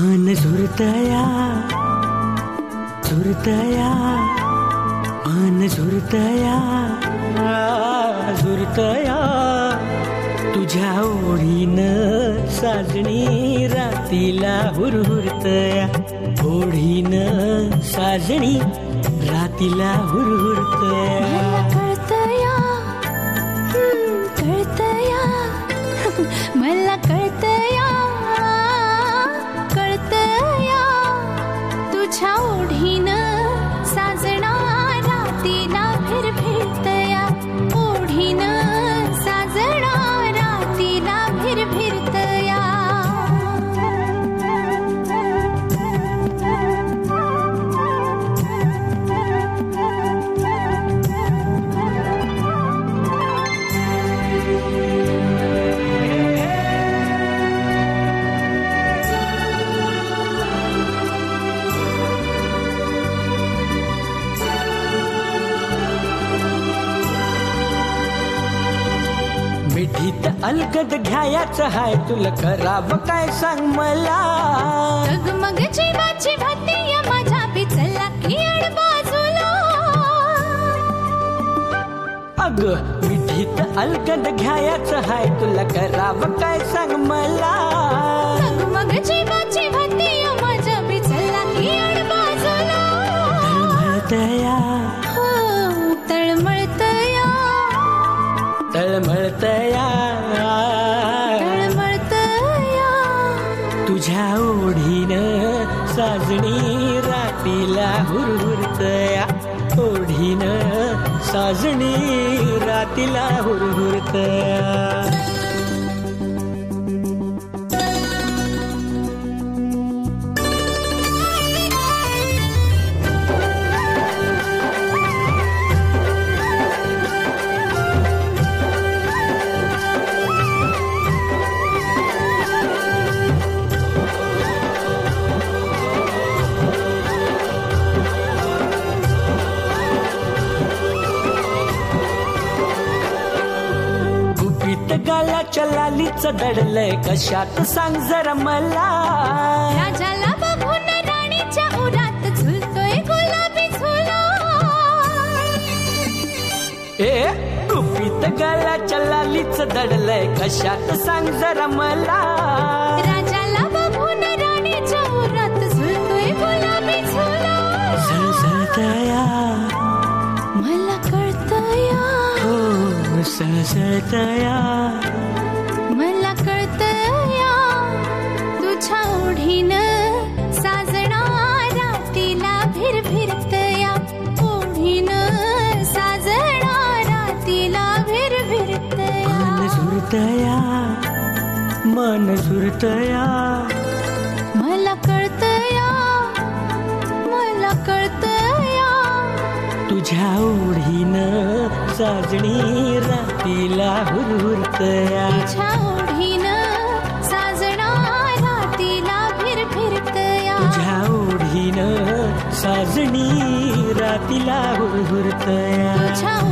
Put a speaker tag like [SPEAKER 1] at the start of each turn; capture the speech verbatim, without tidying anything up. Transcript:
[SPEAKER 1] मन झुरतया झुरतया मन झुरतया झुरतया तुझ्या ओढीनं साजणी रातीला हुरहुरतया ओढीनं साजणी रातीला हुरहुरतया
[SPEAKER 2] कळतया कळतया मला कळतया कळतया तुझ्या ओढीनं साजना रातीला फिरफिरतया ओढीनं साजना रातीला फिरफिरतया
[SPEAKER 1] मिठीत अलगद घ्यायचं हाय तुला करावं काय सांग मला
[SPEAKER 2] मग जीवाची भती माझ्या पिचला की बाजूला
[SPEAKER 1] अग मिठीत अलगद घ्यायचं हाय तुला करावं काय सांग मला
[SPEAKER 2] मग जीवाची भती माझ्या पिचला की बाजूला
[SPEAKER 1] तळमळतया
[SPEAKER 2] हो तळमळतया
[SPEAKER 1] तळमळतया
[SPEAKER 2] तळमळतया
[SPEAKER 1] तुझ्या ओढीनं साजणी रातीला हुरहुरतया ओढीनं साजणी रातीला हुरहुरतया गालाच्या लालीच दडलंय कशात सांग जरा मला
[SPEAKER 2] राजाला बघून राणीच्या उरात झुलतोय गुलाबी झुला
[SPEAKER 1] ए गुपित गालाच्या लालीच दडलंय कशात सांग जरा मला
[SPEAKER 2] राजाला बघून राणीच्या उरात झुलतोय गुलाबी झुला
[SPEAKER 1] सळसळतया
[SPEAKER 2] मला कळतया
[SPEAKER 1] हो सळसळतया
[SPEAKER 2] मला कळतया तुझ्या ओढीनं साजना रातीला फिरफिरतया ओढीनं साजना रातीला फिरफिरतया
[SPEAKER 1] मन झुरतया मन झुरतया
[SPEAKER 2] मला कळतया मला कळतया
[SPEAKER 1] तुझ्या ओढीनं साजणी रातीला हुरहुरतया
[SPEAKER 2] तुझ्या ओढीनं साजना रातीला फिरफिरतया
[SPEAKER 1] तुझ्या ओढीनं साजणी रातीला हुरहुरतया
[SPEAKER 2] तुझ्या